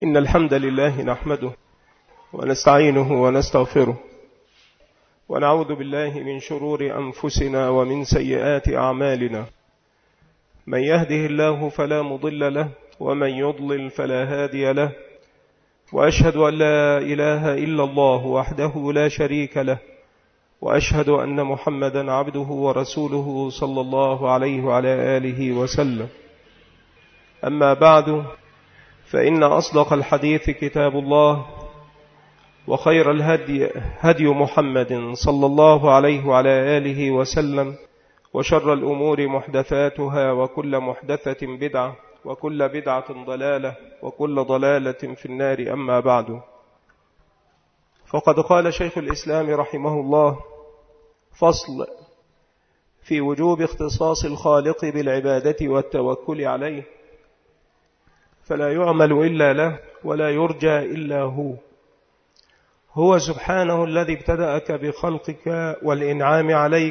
إن الحمد لله نحمده ونستعينه ونستغفره ونعوذ بالله من شرور أنفسنا ومن سيئات أعمالنا. من يهده الله فلا مضل له ومن يضلل فلا هادي له، وأشهد أن لا إله إلا الله وحده لا شريك له، وأشهد أن محمدا عبده ورسوله صلى الله عليه وعلى آله وسلم. أما بعد، فإن أصدق الحديث كتاب الله، وخير الهدي هدي محمد صلى الله عليه وعلى آله وسلم، وشر الأمور محدثاتها، وكل محدثة بدعة، وكل بدعة ضلالة، وكل ضلالة في النار. أما بعد، فقد قال شيخ الإسلام رحمه الله: فصل في وجوب اختصاص الخالق بالعبادة والتوكل عليه، فلا يعمل إلا له ولا يرجى إلا هو سبحانه الذي ابتدأك بخلقك والإنعام عليك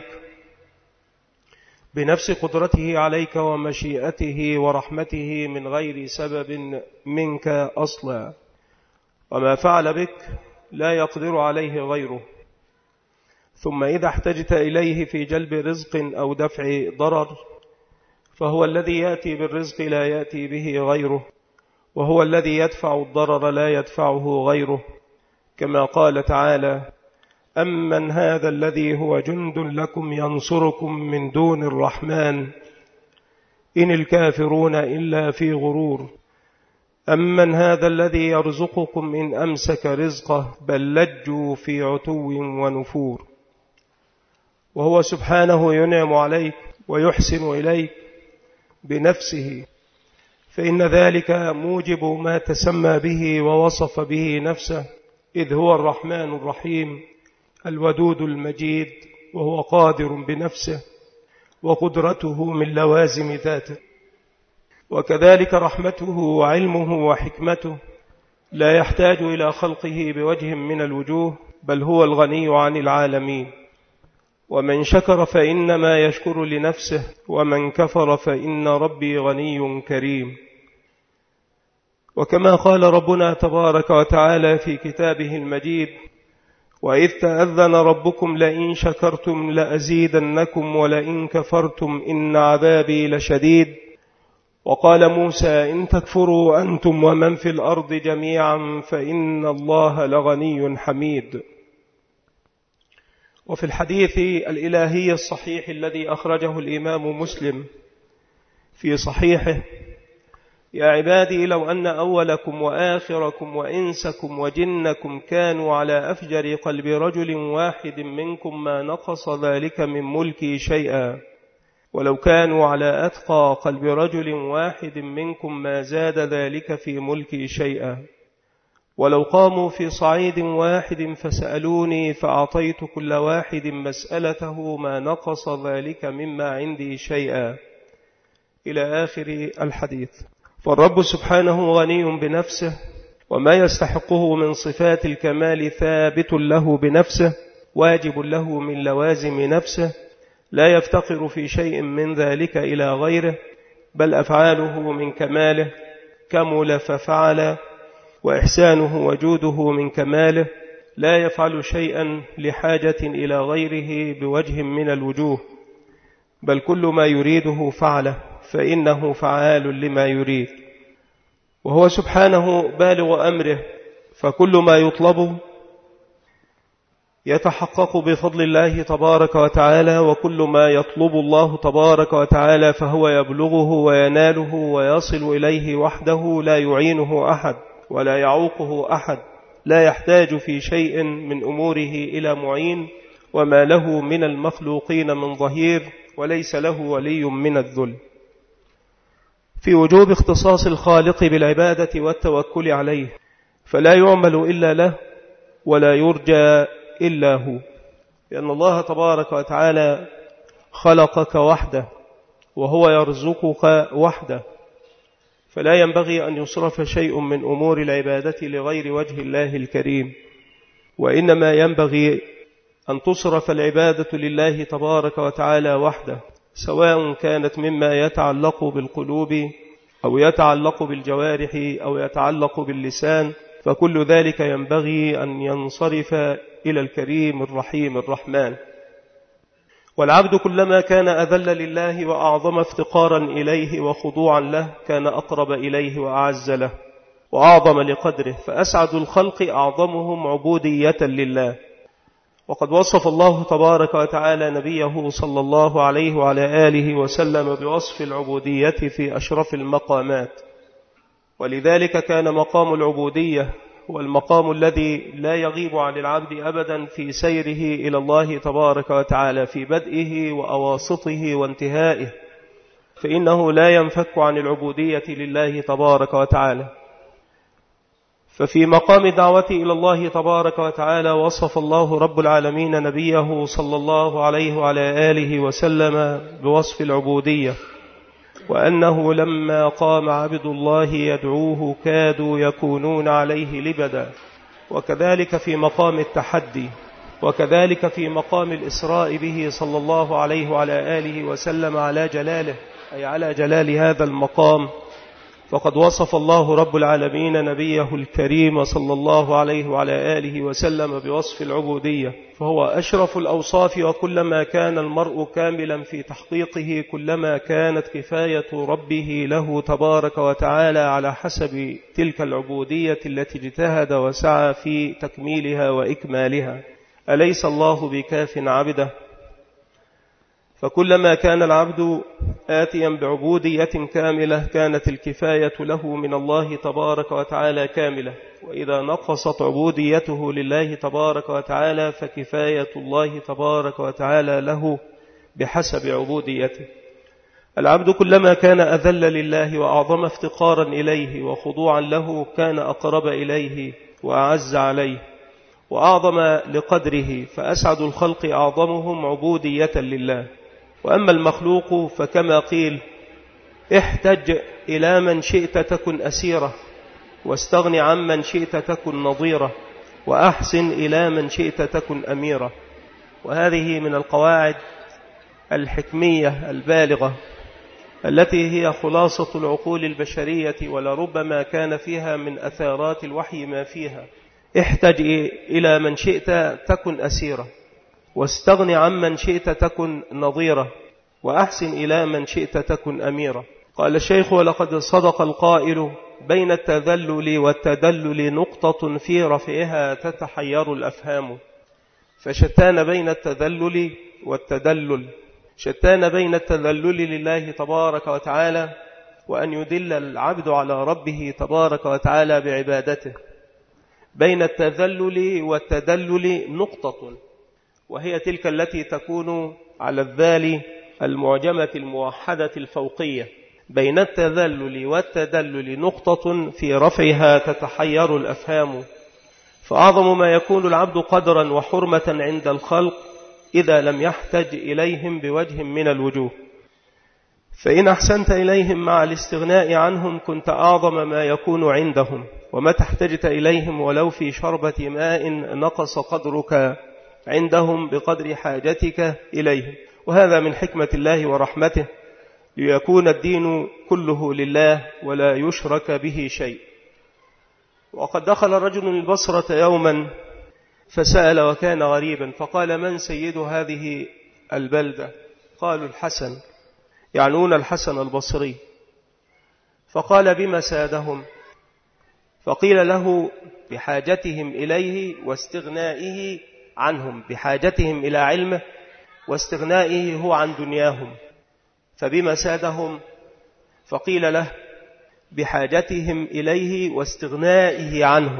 بنفس قدرته عليك ومشيئته ورحمته من غير سبب منك أصلا، وما فعل بك لا يقدر عليه غيره. ثم إذا احتجت إليه في جلب رزق أو دفع ضرر، فهو الذي يأتي بالرزق لا يأتي به غيره، وهو الذي يدفع الضرر لا يدفعه غيره، كما قال تعالى: أمن هذا الذي هو جند لكم ينصركم من دون الرحمن إن الكافرون إلا في غرور، أمن هذا الذي يرزقكم إن أمسك رزقه بل لجوا في عتو ونفور. وهو سبحانه ينعم عليك ويحسن إليك بنفسه، فإن ذلك موجب ما تسمى به ووصف به نفسه، إذ هو الرحمن الرحيم الودود المجيد، وهو قادر بنفسه، وقدرته من لوازم ذاته. وكذلك رحمته وعلمه وحكمته لا يحتاج إلى خلقه بوجه من الوجوه، بل هو الغني عن العالمين. ومن شكر فإنما يشكر لنفسه، ومن كفر فإن ربي غني كريم. وكما قال ربنا تبارك وتعالى في كتابه المجيد: وإذ تأذن ربكم لئن شكرتم لأزيدنكم ولئن كفرتم إن عذابي لشديد. وقال موسى: إن تكفروا أنتم ومن في الأرض جميعا فإن الله لغني حميد. وفي الحديث الإلهي الصحيح الذي أخرجه الإمام مسلم في صحيحه: يا عبادي لو أن أولكم وآخركم وإنسكم وجنكم كانوا على أفجر قلب رجل واحد منكم ما نقص ذلك من ملكي شيئا، ولو كانوا على أتقى قلب رجل واحد منكم ما زاد ذلك في ملكي شيئا، ولو قاموا في صعيد واحد فسألوني فأعطيت كل واحد مسألته ما نقص ذلك مما عندي شيئا، إلى آخر الحديث. فالرب سبحانه غني بنفسه، وما يستحقه من صفات الكمال ثابت له بنفسه، واجب له من لوازم نفسه، لا يفتقر في شيء من ذلك إلى غيره، بل أفعاله من كماله كمل ففعل، وإحسانه وجوده من كماله لا يفعل شيئا لحاجة إلى غيره بوجه من الوجوه، بل كل ما يريده فعله، فإنه فعال لما يريد. وهو سبحانه بالغ أمره، فكل ما يطلب يتحقق بفضل الله تبارك وتعالى، وكل ما يطلب الله تبارك وتعالى فهو يبلغه ويناله ويصل إليه وحده، لا يعينه أحد ولا يعوقه أحد، لا يحتاج في شيء من أموره إلى معين، وما له من المخلوقين من ظهير، وليس له ولي من الذل. في وجوب اختصاص الخالق بالعبادة والتوكل عليه، فلا يعمل إلا له ولا يرجى إلا هو، لأن الله تبارك وتعالى خلقك وحده، وهو يرزقك وحده، فلا ينبغي أن يصرف شيء من أمور العبادة لغير وجه الله الكريم، وإنما ينبغي أن تصرف العبادة لله تبارك وتعالى وحده، سواء كانت مما يتعلق بالقلوب أو يتعلق بالجوارح أو يتعلق باللسان، فكل ذلك ينبغي أن ينصرف إلى الكريم الرحيم الرحمن. والعبد كلما كان أذل لله وأعظم افتقارا إليه وخضوعا له كان أقرب إليه وأعز له وأعظم لقدره، فأسعد الخلق أعظمهم عبودية لله. وقد وصف الله تبارك وتعالى نبيه صلى الله عليه وعلى آله وسلم بوصف العبودية في أشرف المقامات، ولذلك كان مقام العبودية والمقام الذي لا يغيب عن العبد أبدا في سيره إلى الله تبارك وتعالى في بدئه وأواسطه وانتهائه، فإنه لا ينفك عن العبودية لله تبارك وتعالى. ففي مقام الدعوة إلى الله تبارك وتعالى وصف الله رب العالمين نبيه صلى الله عليه وعلى آله وسلم بوصف العبودية، وأنه لما قام عبد الله يدعوه كادوا يكونون عليه لبدا. وكذلك في مقام التحدي، وكذلك في مقام الإسراء به صلى الله عليه وعلى آله وسلم على جلاله، أي على جلال هذا المقام. فقد وصف الله رب العالمين نبيه الكريم صلى الله عليه وعلى آله وسلم بوصف العبودية، فهو أشرف الأوصاف. وكلما كان المرء كاملا في تحقيقه كلما كانت كفاية ربه له تبارك وتعالى على حسب تلك العبودية التي اجتهد وسعى في تكميلها وإكمالها. أليس الله بكاف عبده؟ فكلما كان العبد آتيا بعبودية كاملة كانت الكفاية له من الله تبارك وتعالى كاملة، وإذا نقصت عبوديته لله تبارك وتعالى فكفاية الله تبارك وتعالى له بحسب عبوديته. العبد كلما كان أذل لله وأعظم افتقارا إليه وخضوعا له كان أقرب إليه وأعز عليه وأعظم لقدره، فأسعد الخلق أعظمهم عبودية لله. وأما المخلوق فكما قيل: احتج إلى من شئت تكن أسيرة، واستغن عمن شئت تكن نظيرة، وأحسن إلى من شئت تكن أميرة. وهذه من القواعد الحكمية البالغة التي هي خلاصة العقول البشرية، ولربما كان فيها من أثارات الوحي ما فيها. احتج إلى من شئت تكن أسيرة، واستغن عمن شئت تكن نظيرة، وأحسن إلى من شئت تكن أميرة. قال الشيخ: ولقد صدق القائل: بين التذلل والتدلل نقطة في رفعها تتحير الأفهام. فشتان بين التذلل والتدلل، شتان بين التذلل لله تبارك وتعالى وأن يدل العبد على ربه تبارك وتعالى بعبادته. بين التذلل والتدلل نقطة، وهي تلك التي تكون على الذال المعجمة الموحدة الفوقية. بين التذلل والتدلل نقطة في رفعها تتحير الأفهام. فأعظم ما يكون العبد قدرا وحرمة عند الخلق إذا لم يحتج إليهم بوجه من الوجوه. فإن أحسنت إليهم مع الاستغناء عنهم كنت أعظم ما يكون عندهم، ومتى احتجت إليهم ولو في شربة ماء نقص قدرك عندهم بقدر حاجتك إليهم. وهذا من حكمة الله ورحمته، ليكون الدين كله لله ولا يشرك به شيء. وقد دخل رجل البصرة يوما فسأل وكان غريبا، فقال: من سيد هذه البلدة؟ قالوا: الحسن، يعنون الحسن البصري. فقال: بما سادهم؟ فقيل له: بحاجتهم إليه واستغنائه عنهم، بحاجتهم إلى علمه واستغنائه هو عن دنياهم. فبما سادهم؟ فقيل له: بحاجتهم إليه واستغنائه عنهم.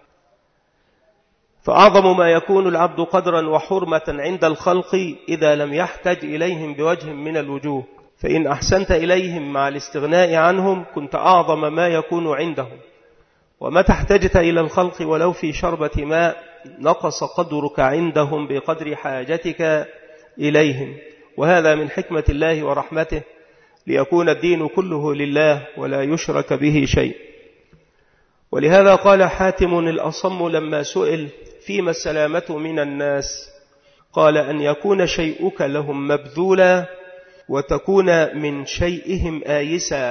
فأعظم ما يكون العبد قدرا وحرمة عند الخلق إذا لم يحتج إليهم بوجه من الوجوه. فإن أحسنت إليهم مع الاستغناء عنهم كنت أعظم ما يكون عندهم، ومتى احتجت إلى الخلق ولو في شربة ماء نقص قدرك عندهم بقدر حاجتك إليهم. وهذا من حكمة الله ورحمته، ليكون الدين كله لله ولا يشرك به شيء. ولهذا قال حاتم الأصم لما سئل: فيما السلامة من الناس؟ قال: أن يكون شيئك لهم مبذولا وتكون من شيئهم آيسا.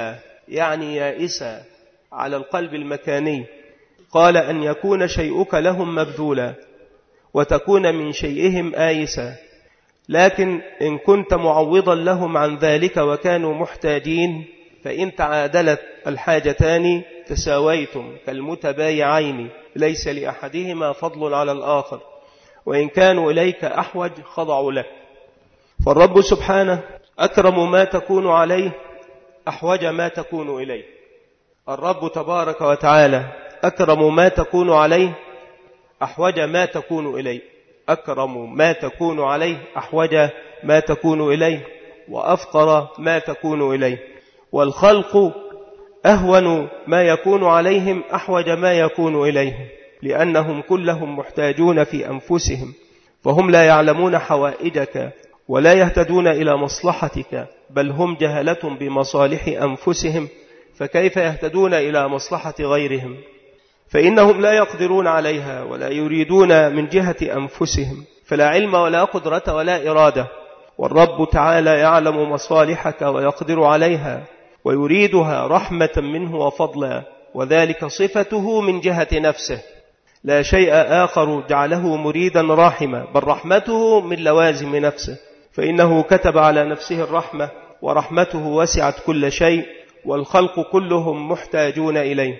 يعني يائسة على القلب المكاني. قال أن يكون شيئك لهم مبذولا وتكون من شيئهم آيسا، لكن إن كنت معوضا لهم عن ذلك وكانوا محتاجين فإن تعادلت الحاجتان تساويتم كالمتبايعين، ليس لأحدهما فضل على الآخر، وإن كانوا إليك أحوج خضعوا لك. فالرب سبحانه أكرم ما تكون عليه أحوج ما تكون إليه. الرب تبارك وتعالى أكرم ما تكون عليه أحوج ما تكون إليه، أكرم ما تكون عليه أحوج ما تكون إليه، وأفقر ما تكون إليه. والخلق أهون ما يكون عليهم أحوج ما يكون إليهم، لأنهم كلهم محتاجون في أنفسهم، فهم لا يعلمون حوائجك ولا يهتدون إلى مصلحتك، بل هم جهلة بمصالح أنفسهم، فكيف يهتدون إلى مصلحة غيرهم؟ فإنهم لا يقدرون عليها ولا يريدون من جهة أنفسهم، فلا علم ولا قدرة ولا إرادة. والرب تعالى يعلم مصالحك ويقدر عليها ويريدها رحمة منه وفضلا، وذلك صفته من جهة نفسه، لا شيء آخر جعله مريدا راحما، بل رحمته من لوازم نفسه، فإنه كتب على نفسه الرحمة، ورحمته وسعت كل شيء، والخلق كلهم محتاجون إليه،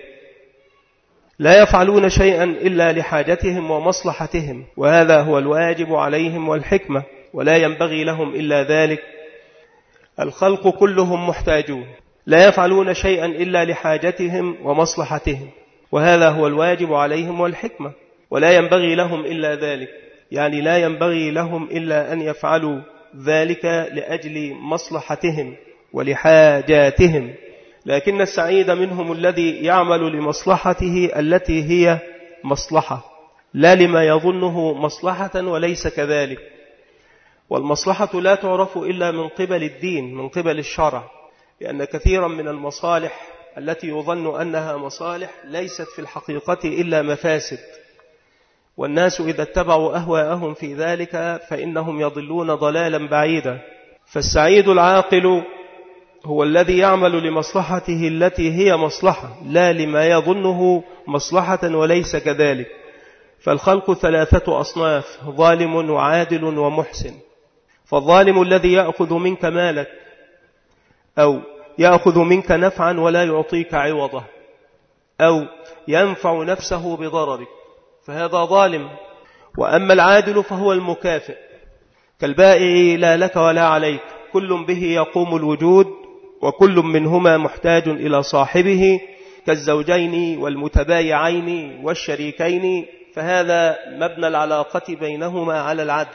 لا يفعلون شيئا إلا لحاجتهم ومصلحتهم، وهذا هو الواجب عليهم والحكمة، ولا ينبغي لهم إلا ذلك. الخلق كلهم محتاجون، لا يفعلون شيئا إلا لحاجتهم ومصلحتهم، وهذا هو الواجب عليهم والحكمة، ولا ينبغي لهم إلا ذلك، يعني لا ينبغي لهم إلا أن يفعلوا ذلك لأجل مصلحتهم ولحاجاتهم. لكن السعيد منهم الذي يعمل لمصلحته التي هي مصلحة، لا لما يظنه مصلحة وليس كذلك. والمصلحة لا تعرف إلا من قبل الدين، من قبل الشرع، لأن كثيرا من المصالح التي يظن أنها مصالح ليست في الحقيقة إلا مفاسد، والناس إذا اتبعوا أهواءهم في ذلك فإنهم يضلون ضلالا بعيدا. فالسعيد العاقل هو الذي يعمل لمصلحته التي هي مصلحة، لا لما يظنه مصلحة وليس كذلك. فالخلق 3 أصناف: ظالم وعادل ومحسن. فالظالم الذي يأخذ منك مالك أو يأخذ منك نفعا ولا يعطيك عوضه، أو ينفع نفسه بضررك، فهذا ظالم. وأما العادل فهو المكافئ، كالبائع لا لك ولا عليك، كل به يقوم الوجود، وكل منهما محتاج إلى صاحبه، كالزوجين والمتبايعين والشريكين، فهذا مبنى العلاقة بينهما على العدل،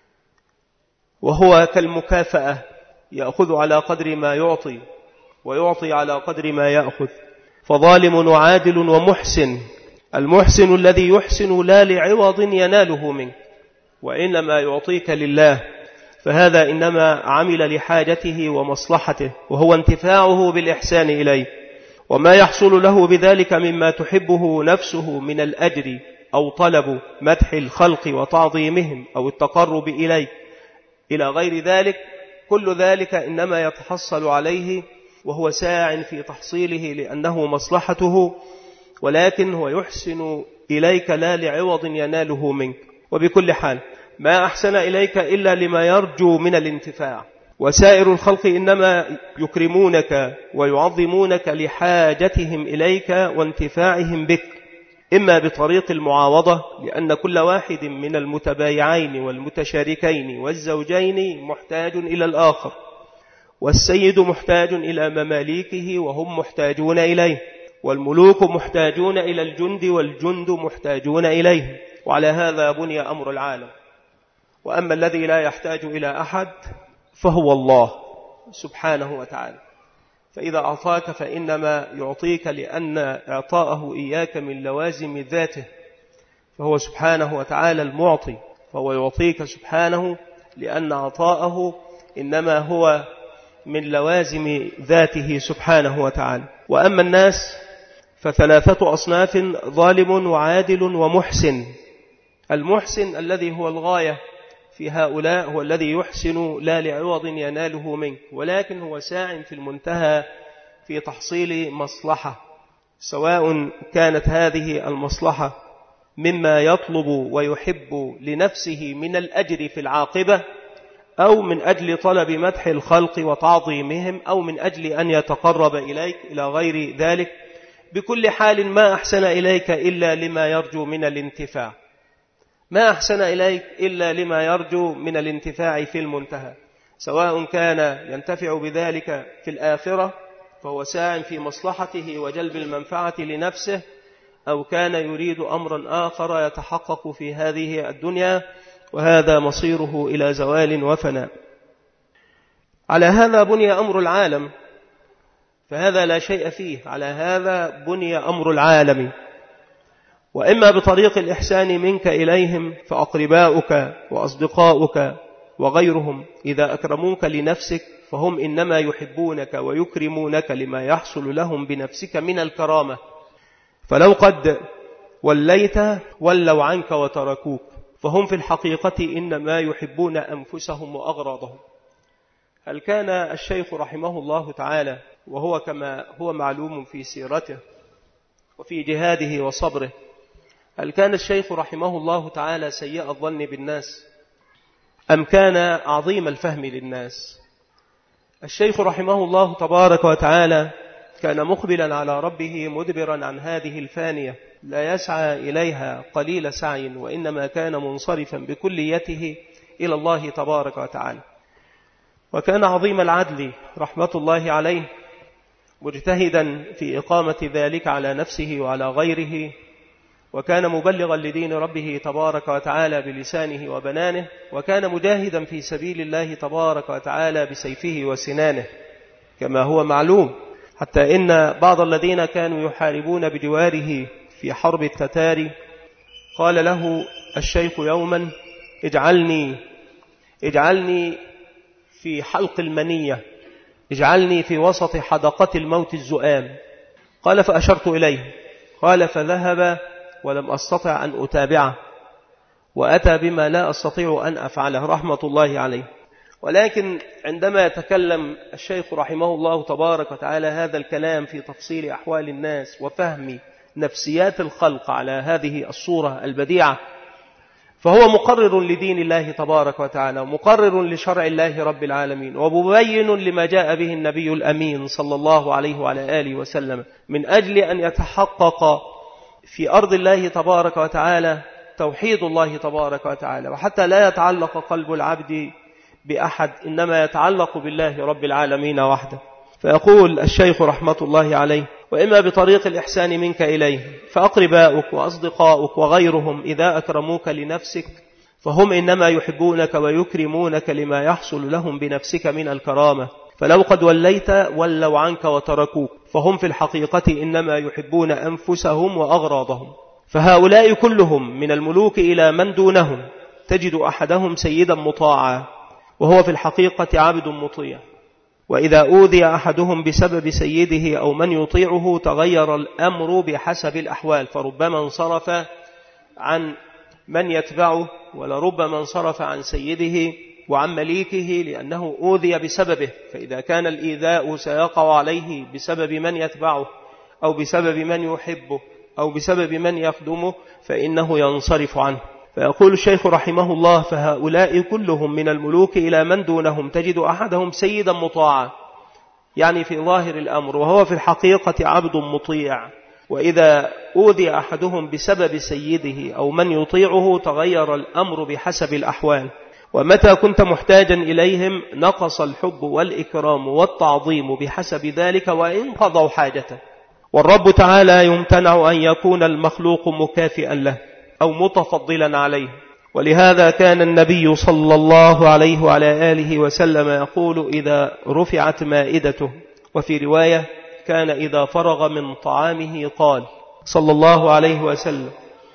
وهو كالمكافأة، يأخذ على قدر ما يعطي ويعطي على قدر ما يأخذ. فظالم وعادل ومحسن. المحسن الذي يحسن لا لعوض يناله منك، وإنما يعطيك لله، فهذا إنما عمل لحاجته ومصلحته، وهو انتفاعه بالإحسان إليه، وما يحصل له بذلك مما تحبه نفسه من الأجر، أو طلب مدح الخلق وتعظيمهم، أو التقرب إليه، إلى غير ذلك. كل ذلك إنما يتحصل عليه وهو ساع في تحصيله لأنه مصلحته، ولكن هو يحسن إليك لا لعوض يناله منك. وبكل حال ما أحسن إليك إلا لما يرجو من الانتفاع، وسائر الخلق إنما يكرمونك ويعظمونك لحاجتهم إليك وانتفاعهم بك، إما بطريق المعاوضة، لأن كل واحد من المتبايعين والمتشاركين والزوجين محتاج إلى الآخر، والسيد محتاج إلى مماليكه وهم محتاجون إليه، والملوك محتاجون إلى الجند والجند محتاجون إليه، وعلى هذا بني أمر العالم. وأما الذي لا يحتاج إلى أحد فهو الله سبحانه وتعالى، فإذا أعطاك فإنما يعطيك لأن إعطاءه إياك من لوازم ذاته، فهو سبحانه وتعالى المعطي، فهو يعطيك سبحانه لأن عطاءه إنما هو من لوازم ذاته سبحانه وتعالى. وأما الناس ف3 أصناف: ظالم وعادل ومحسن. المحسن الذي هو الغاية في هؤلاء هو الذي يحسن لا لعوض يناله منك، ولكن هو ساع في المنتهى في تحصيل مصلحة، سواء كانت هذه المصلحة مما يطلب ويحب لنفسه من الأجر في العاقبة، أو من أجل طلب مدح الخلق وتعظيمهم، أو من أجل أن يتقرب إليك إلى غير ذلك. بكل حال ما أحسن إليك إلا لما يرجو من الانتفاع، ما أحسن إليك إلا لما يرجو من الانتفاع في المنتهى، سواء كان ينتفع بذلك في الآخرة فهو ساع في مصلحته وجلب المنفعة لنفسه، أو كان يريد أمرا آخر يتحقق في هذه الدنيا، وهذا مصيره إلى زوال وفناء. على هذا بني أمر العالم، فهذا لا شيء فيه، على هذا بني أمر العالم. وإما بطريق الإحسان منك إليهم فأقرباؤك وأصدقاؤك وغيرهم إذا أكرموك لنفسك فهم إنما يحبونك ويكرمونك لما يحصل لهم بنفسك من الكرامة، فلو قد وليت ولوا عنك وتركوك، فهم في الحقيقة إنما يحبون أنفسهم وأغراضهم. هل كان الشيخ رحمه الله تعالى، وهو كما هو معلوم في سيرته وفي جهاده وصبره، هل كان الشيخ رحمه الله تعالى سيء الظن بالناس أم كان عظيم الفهم للناس؟ الشيخ رحمه الله تبارك وتعالى كان مقبلا على ربه مدبرا عن هذه الفانية، لا يسعى إليها قليل سعي، وإنما كان منصرفا بكليته إلى الله تبارك وتعالى. وكان عظيم العدل رحمة الله عليه، مجتهدا في إقامة ذلك على نفسه وعلى غيره، وكان مبلغا لدين ربه تبارك وتعالى بلسانه وبنانه، وكان مجاهدا في سبيل الله تبارك وتعالى بسيفه وسنانه كما هو معلوم، حتى إن بعض الذين كانوا يحاربون بجواره في حرب التتار قال له الشيخ يوما اجعلني في حلق المنية، اجعلني في وسط حدقة الموت الزؤام. قال فأشرت إليه، قال فذهب ولم أستطع أن أتابعه، وأتى بما لا أستطيع أن أفعله رحمة الله عليه. ولكن عندما يتكلم الشيخ رحمه الله تبارك وتعالى هذا الكلام في تفصيل أحوال الناس وفهم نفسيات الخلق على هذه الصورة البديعة، فهو مقرر لدين الله تبارك وتعالى، ومقرر لشرع الله رب العالمين، ومبين لما جاء به النبي الأمين صلى الله عليه وعلى آله وسلم، من أجل أن يتحقق في أرض الله تبارك وتعالى توحيد الله تبارك وتعالى، وحتى لا يتعلق قلب العبد بأحد، إنما يتعلق بالله رب العالمين وحده. فيقول الشيخ رحمة الله عليه: وإما بطريق الإحسان منك إليه فأقرباؤك وأصدقاؤك وغيرهم إذا أكرموك لنفسك فهم إنما يحبونك ويكرمونك لما يحصل لهم بنفسك من الكرامة، فلو قد وليت ولوا عنك وتركوك، فهم في الحقيقة إنما يحبون أنفسهم وأغراضهم. فهؤلاء كلهم من الملوك إلى من دونهم تجد أحدهم سيدا مطاعا وهو في الحقيقة عبد مطيع، وإذا أوذي أحدهم بسبب سيده أو من يطيعه تغير الأمر بحسب الأحوال، فربما انصرف عن من يتبعه ولربما انصرف عن سيده وعن مليكه لأنه أوذي بسببه، فإذا كان الإيذاء سيقع عليه بسبب من يتبعه أو بسبب من يحبه أو بسبب من يخدمه فإنه ينصرف عنه. فيقول الشيخ رحمه الله: فهؤلاء كلهم من الملوك إلى من دونهم تجد أحدهم سيدا مطاعا، يعني في ظاهر الأمر، وهو في الحقيقة عبد مطيع، وإذا أوذي أحدهم بسبب سيده أو من يطيعه تغير الأمر بحسب الأحوال، ومتى كنت محتاجا إليهم نقص الحب والإكرام والتعظيم بحسب ذلك وإن قضوا حاجته. والرب تعالى يمتنع أن يكون المخلوق مكافئا له أو متفضلا عليه، ولهذا كان النبي صلى الله عليه وعلى آله وسلم يقول إذا رفعت مائدته، وفي رواية كان إذا فرغ من طعامه قال صلى الله عليه وسلم: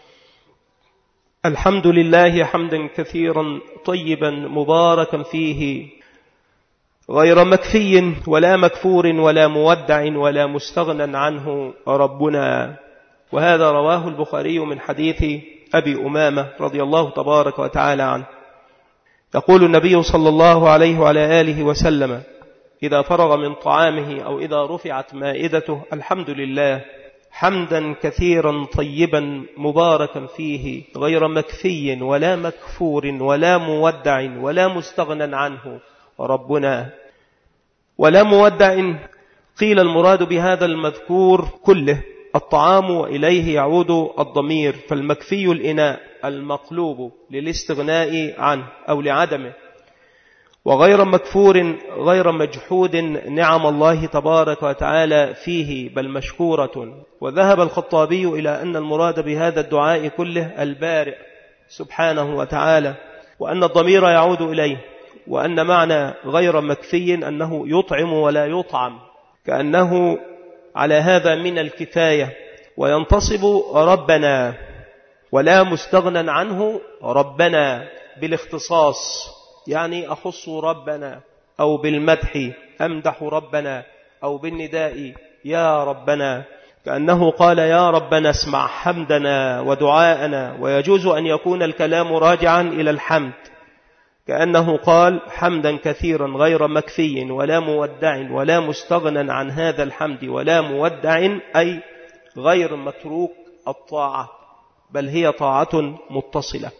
الحمد لله حمدا كثيرا طيبا مباركا فيه غير مكفي ولا مكفور ولا مودع ولا مستغنى عنه ربنا. وهذا رواه البخاري من حديث أبي أمامة رضي الله تبارك وتعالى عنه. يقول النبي صلى الله عليه وعلى آله وسلم: إذا فرغ من طعامه أو إذا رفعت مائدته: الحمد لله حمدا كثيرا طيبا مباركا فيه غير مكفي ولا مكفور ولا مودع ولا مستغنى عنه ربنا. ولا مودع قيل المراد بهذا المذكور كله الطعام، وإليه يعود الضمير، فالمكفي الإناء المقلوب للاستغناء عنه أو لعدمه. وغير مكفور غير مجحود نعم الله تبارك وتعالى فيه، بل مشكورة. وذهب الخطابي إلى أن المراد بهذا الدعاء كله البارئ سبحانه وتعالى، وأن الضمير يعود إليه، وأن معنى غير مكفي أنه يطعم ولا يطعم، كأنه على هذا من الكفاية. وينتصب ربنا، ولا مستغنى عنه ربنا بالاختصاص، يعني أخص ربنا، أو بالمدح أمدح ربنا، أو بالنداء يا ربنا، كأنه قال يا ربنا اسمع حمدنا ودعاءنا. ويجوز أن يكون الكلام راجعا إلى الحمد، كأنه قال حمدا كثيرا غير مكفي ولا مودع ولا مستغنى عن هذا الحمد ولا مودع، أي غير متروك الطاعة، بل هي طاعة متصلة.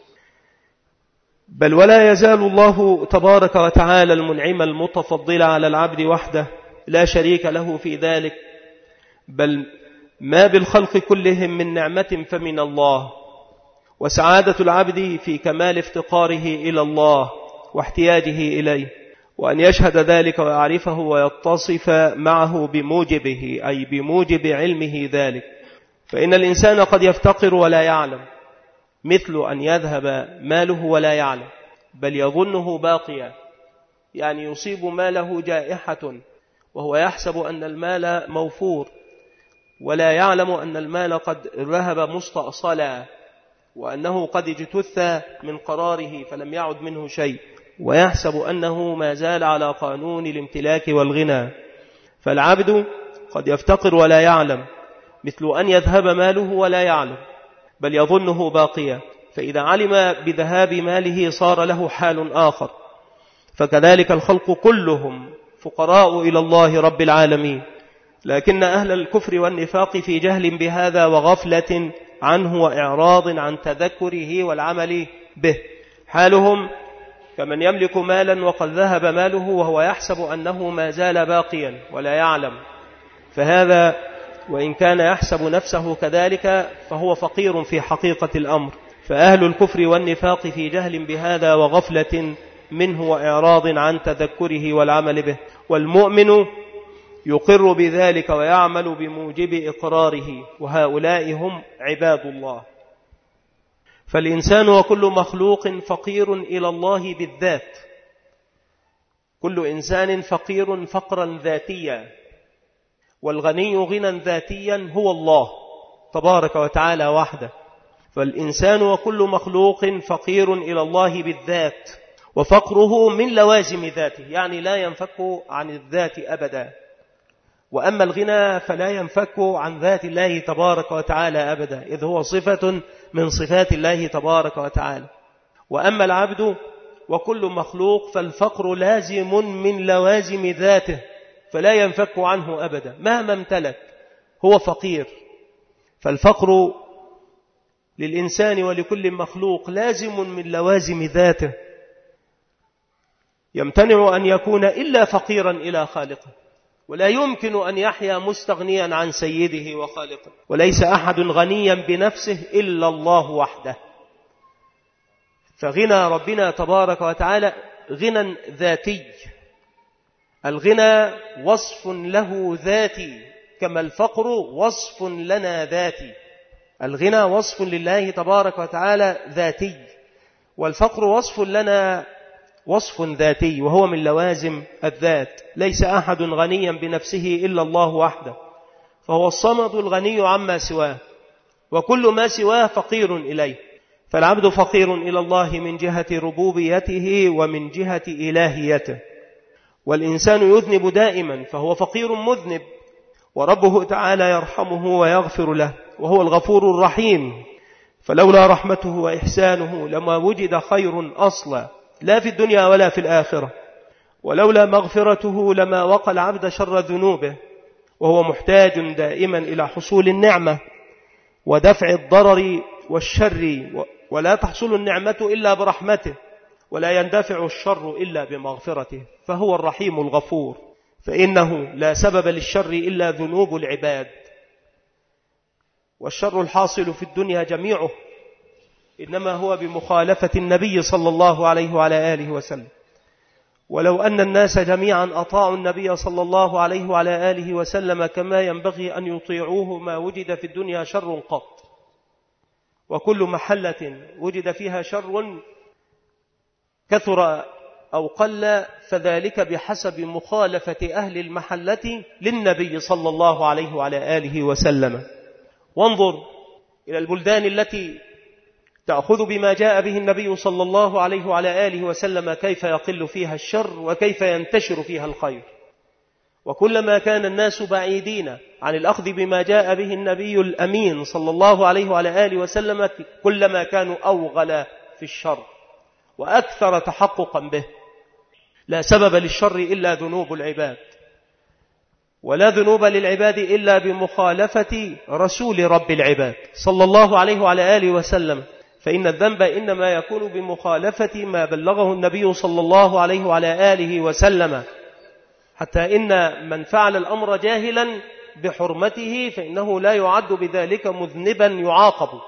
بل ولا يزال الله تبارك وتعالى المنعم المتفضل على العبد وحده، لا شريك له في ذلك، بل ما بالخلق كلهم من نعمة فمن الله. وسعادة العبد في كمال افتقاره إلى الله واحتياجه إليه، وأن يشهد ذلك ويعرفه ويتصف معه بموجبه، أي بموجب علمه ذلك. فإن الإنسان قد يفتقر ولا يعلم، مثل أن يذهب ماله ولا يعلم، بل يظنه باقيا، يعني يصيب ماله جائحة وهو يحسب أن المال موفور، ولا يعلم أن المال قد ذهب مستأصلا، وأنه قد اجتث من قراره فلم يعد منه شيء، ويحسب أنه ما زال على قانون الامتلاك والغنى. فالعبد قد يفتقر ولا يعلم، مثل أن يذهب ماله ولا يعلم، بل يظنه باقيا، فإذا علم بذهاب ماله صار له حال آخر. فكذلك الخلق كلهم فقراء إلى الله رب العالمين، لكن أهل الكفر والنفاق في جهل بهذا وغفلة عنه وإعراض عن تذكره والعمل به، حالهم كمن يملك مالا وقد ذهب ماله وهو يحسب أنه ما زال باقيا ولا يعلم، فهذا وإن كان يحسب نفسه كذلك فهو فقير في حقيقة الأمر. فأهل الكفر والنفاق في جهل بهذا وغفلة منه وإعراض عن تذكره والعمل به، والمؤمن يقر بذلك ويعمل بموجب إقراره، وهؤلاء هم عباد الله. فالإنسان وكل مخلوق فقير إلى الله بالذات، كل إنسان فقير فقرا ذاتيا، والغني غنى ذاتيا هو الله تبارك وتعالى وحده. فالإنسان وكل مخلوق فقير إلى الله بالذات، وفقره من لوازم ذاته، يعني لا ينفك عن الذات أبدا. وأما الغنى فلا ينفك عن ذات الله تبارك وتعالى أبدا، إذ هو صفة من صفات الله تبارك وتعالى. وأما العبد وكل مخلوق فالفقر لازم من لوازم ذاته، فلا ينفك عنه أبدا مهما امتلك، هو فقير. فالفقر للإنسان ولكل مخلوق لازم من لوازم ذاته، يمتنع أن يكون إلا فقيرا إلى خالقه، ولا يمكن أن يحيا مستغنيا عن سيده وخالقه، وليس أحد غنيا بنفسه إلا الله وحده. فغنى ربنا تبارك وتعالى غنى ذاتي، الغنى وصف له ذاتي كما الفقر وصف لنا ذاتي. الغنى وصف لله تبارك وتعالى ذاتي، والفقر وصف لنا وصف ذاتي، وهو من لوازم الذات. ليس أحد غنيا بنفسه إلا الله وحده، فهو الصمد الغني عما سواه، وكل ما سواه فقير إليه. فالعبد فقير إلى الله من جهة ربوبيته ومن جهة إلهيته. والإنسان يذنب دائما، فهو فقير مذنب، وربه تعالى يرحمه ويغفر له، وهو الغفور الرحيم. فلولا رحمته وإحسانه لما وجد خير أصلا، لا في الدنيا ولا في الآخرة. ولولا مغفرته لما وقى العبد شر ذنوبه، وهو محتاج دائما إلى حصول النعمة ودفع الضرر والشر، ولا تحصل النعمة إلا برحمته، ولا يندفع الشر إلا بمغفرته، فهو الرحيم الغفور، فإنه لا سبب للشر إلا ذنوب العباد. والشر الحاصل في الدنيا جميعه إنما هو بمخالفة النبي صلى الله عليه وعلى آله وسلم. ولو أن الناس جميعا أطاعوا النبي صلى الله عليه وعلى آله وسلم كما ينبغي أن يطيعوه ما وجد في الدنيا شر قط. وكل محلة وجد فيها شر كثر أو قل فذلك بحسب مخالفة أهل المحلة للنبي صلى الله عليه وعلى آله وسلم. وانظر إلى البلدان التي تأخذ بما جاء به النبي صلى الله عليه وعلى آله وسلم كيف يقل فيها الشر وكيف ينتشر فيها الخير. وكلما كان الناس بعيدين عن الأخذ بما جاء به النبي الأمين صلى الله عليه وعلى آله وسلم كلما كانوا أوغل في الشر وأكثر تحققا به. لا سبب للشر إلا ذنوب العباد، ولا ذنوب للعباد إلا بمخالفة رسول رب العباد صلى الله عليه وعلى آله وسلم، فإن الذنب إنما يكون بمخالفة ما بلغه النبي صلى الله عليه وعلى آله وسلم، حتى إن من فعل الأمر جاهلا بحرمته فإنه لا يعد بذلك مذنبا يعاقب.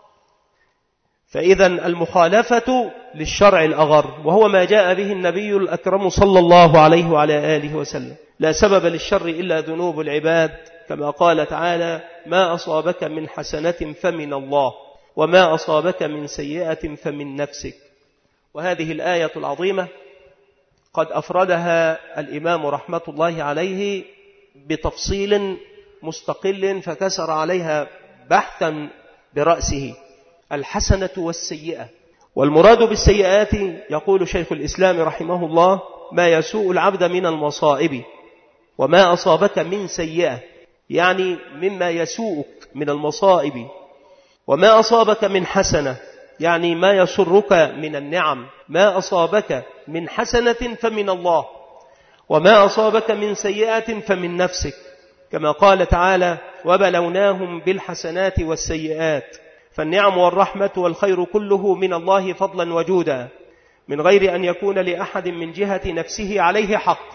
فإذا المخالفة للشرع الأغر، وهو ما جاء به النبي الأكرم صلى الله عليه وعلى آله وسلم. لا سبب للشر إلا ذنوب العباد، كما قال تعالى: ما أصابك من حسنة فمن الله، وما أصابك من سيئة فمن نفسك. وهذه الآية العظيمة قد أفردها الإمام رحمة الله عليه بتفصيل مستقل، فكسر عليها بحثا برأسه: الحسنة والسيئة. والمراد بالسيئات يقول شيخ الإسلام رحمه الله: ما يسوء العبد من المصائب. وما أصابك من سيئة يعني مما يسوءك من المصائب. وما أصابك من حسنة يعني ما يسرك من النعم. ما أصابك من حسنة فمن الله، وما أصابك من سيئة فمن نفسك، كما قال تعالى: وبلوناهم بالحسنات والسيئات. فالنعم والرحمة والخير كله من الله فضلا وجودا، من غير أن يكون لأحد من جهة نفسه عليه حق.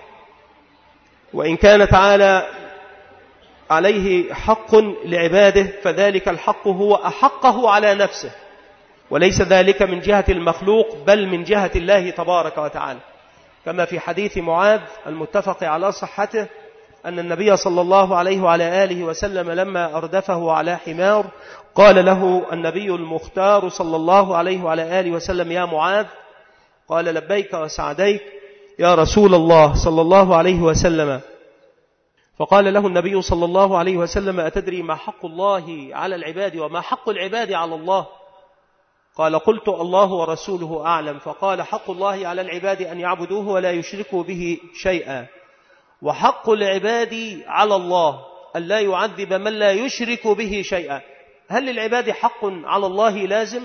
وإن كان تعالى عليه حق لعباده فذلك الحق هو أحقه على نفسه، وليس ذلك من جهة المخلوق بل من جهة الله تبارك وتعالى، كما في حديث معاذ المتفق على صحته أن النبي صلى الله عليه وعلى آله وسلم لما أردفه على حمار قال له النبي المختار صلى الله عليه وعلى آله وسلم: يا معاذ. قال: لبيك وسعديك يا رسول الله صلى الله عليه وسلم. فقال له النبي صلى الله عليه وسلم: أتدري ما حق الله على العباد وما حق العباد على الله؟ قال: قلت: الله ورسوله أعلم. فقال: حق الله على العباد أن يعبدوه ولا يشركوا به شيئا، وحق العباد على الله أن لا يعذب من لا يشرك به شيئا. هل للعباد حق على الله لازم؟